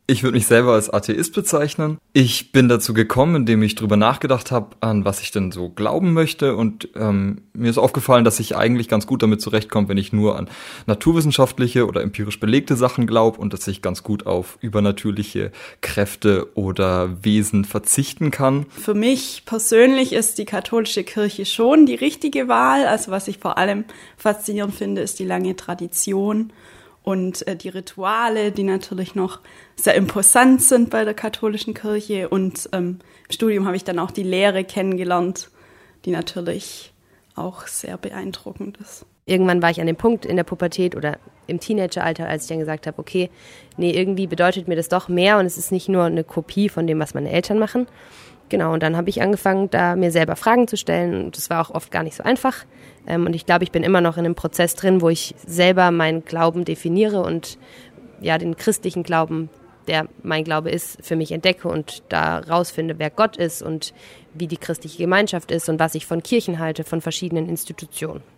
Ich würde mich selber als Atheist bezeichnen. Ich bin dazu gekommen, indem ich drüber nachgedacht habe, an was ich denn so glauben möchte. Und mir ist aufgefallen, dass ich eigentlich ganz gut damit zurechtkomme, wenn ich nur an naturwissenschaftliche oder empirisch belegte Sachen glaube und dass ich ganz gut auf übernatürliche Kräfte oder Wesen verzichten kann. Für mich persönlich ist die katholische Kirche schon die richtige Wahl. Also was ich vor allem faszinierend finde, ist die lange Tradition und die Rituale, die natürlich noch sehr imposant sind bei der katholischen Kirche. Und im Studium habe ich dann auch die Lehre kennengelernt, die natürlich auch sehr beeindruckend ist. Irgendwann war ich an dem Punkt in der Pubertät oder im Teenageralter, als ich dann gesagt habe, okay, nee, irgendwie bedeutet mir das doch mehr und es ist nicht nur eine Kopie von dem, was meine Eltern machen. Genau, und dann habe ich angefangen, da mir selber Fragen zu stellen und das war auch oft gar nicht so einfach. Und ich glaube, ich bin immer noch in einem Prozess drin, wo ich selber meinen Glauben definiere und ja, den christlichen Glauben, der mein Glaube ist, für mich entdecke und da rausfinde, wer Gott ist und wie die christliche Gemeinschaft ist und was ich von Kirchen halte, von verschiedenen Institutionen.